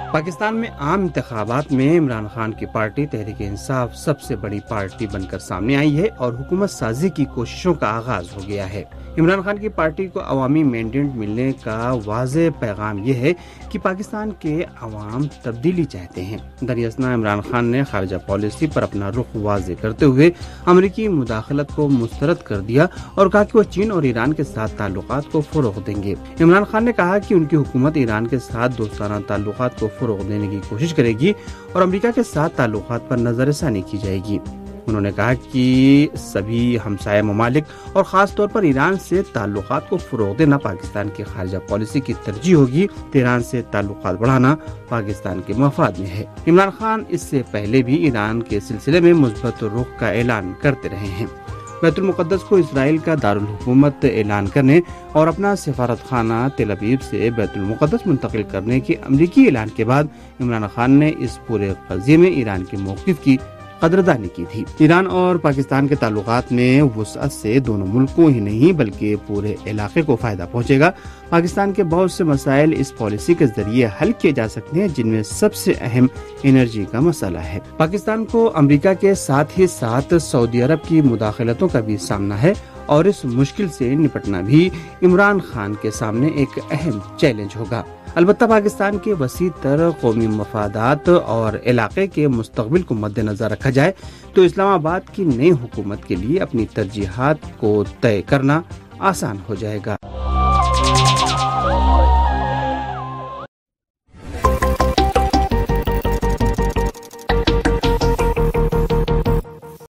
پاکستان میں عام انتخابات میں عمران خان کی پارٹی تحریک انصاف سب سے بڑی پارٹی بن کر سامنے آئی ہے اور حکومت سازی کی کوششوں کا آغاز ہو گیا ہے۔ عمران خان کی پارٹی کو عوامی مینڈیٹ ملنے کا واضح پیغام یہ ہے کہ پاکستان کے عوام تبدیلی چاہتے ہیں۔ دراصل عمران خان نے خارجہ پالیسی پر اپنا رخ واضح کرتے ہوئے امریکی مداخلت کو مسترد کر دیا اور کہا کہ وہ چین اور ایران کے ساتھ تعلقات کو فروغ دیں گے۔ عمران خان نے کہا کہ ان کی حکومت ایران کے ساتھ دوستانہ تعلقات کو فروغ دینے کی کوشش کرے گی اور امریکہ کے ساتھ تعلقات پر نظر ثانی کی جائے گی۔ انہوں نے کہا کہ سبھی ہمسایہ ممالک اور خاص طور پر ایران سے تعلقات کو فروغ دینا پاکستان کی خارجہ پالیسی کی ترجیح ہوگی۔ ایران سے تعلقات بڑھانا پاکستان کے مفاد میں ہے۔ عمران خان اس سے پہلے بھی ایران کے سلسلے میں مثبت رخ کا اعلان کرتے رہے ہیں۔ بیت المقدس کو اسرائیل کا دارالحکومت اعلان کرنے اور اپنا سفارت خانہ تل ابیب سے بیت المقدس منتقل کرنے کے امریکی اعلان کے بعد عمران خان نے اس پورے قضیے میں ایران کے موقف کی قدردانی کی تھی۔ ایران اور پاکستان کے تعلقات میں وسعت سے دونوں ملکوں ہی نہیں بلکہ پورے علاقے کو فائدہ پہنچے گا۔ پاکستان کے بہت سے مسائل اس پالیسی کے ذریعے حل کیے جا سکتے ہیں، جن میں سب سے اہم انرجی کا مسئلہ ہے۔ پاکستان کو امریکہ کے ساتھ ہی ساتھ سعودی عرب کی مداخلتوں کا بھی سامنا ہے اور اس مشکل سے نپٹنا بھی عمران خان کے سامنے ایک اہم چیلنج ہوگا۔ البتہ پاکستان کے وسیع تر قومی مفادات اور علاقے کے مستقبل کو مد نظر رکھا جائے تو اسلام آباد کی نئی حکومت کے لیے اپنی ترجیحات کو طے کرنا آسان ہو جائے گا۔